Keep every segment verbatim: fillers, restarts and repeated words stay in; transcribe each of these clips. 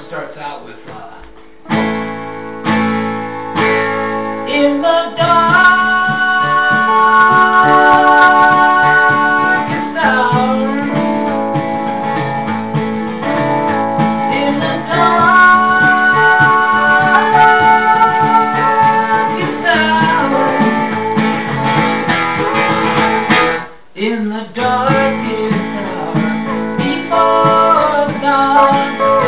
starts out with uh, in the darkest hour, in the darkest hour, in the darkest hour, before dawn.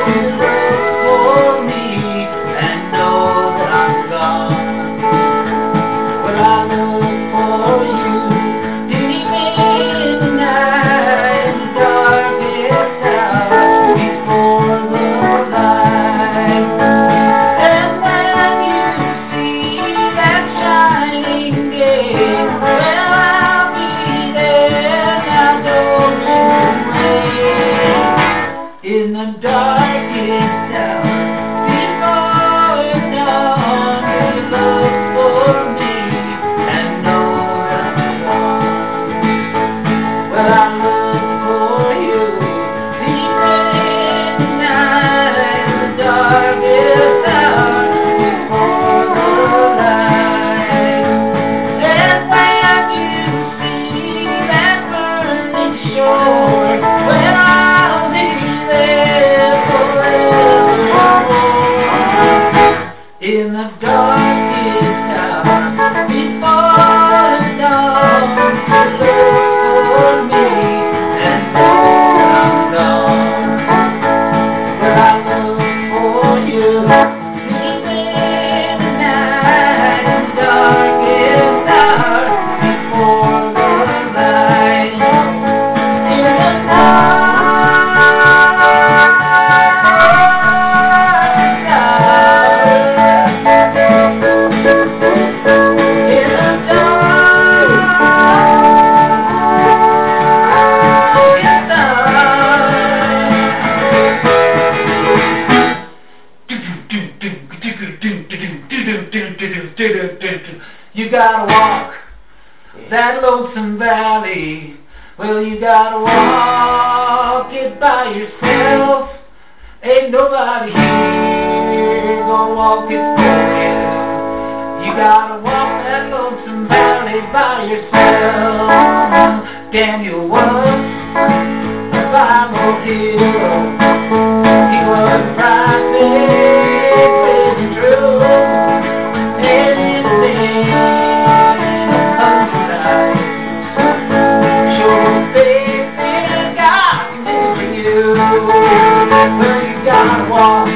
In the darkest hour, before dawn, you look for me and know that I'm gone. Well, I look for you deep in the night, in the darkest hour, before the light. And when you see that burning shore, well, I'll be in the darkest hour, before dawn, you look for me and know I'm gone. Well, I look for you deep in the night, in the darkest hour, before the light. In the dark. You gotta walk that lonesome valley. Well, you gotta walk it by yourself. Ain't nobody here gonna walk it for you. You gotta walk that lonesome valley by yourself. Daniel was a Bible hero. He was private, prison true. Well, you gotta walk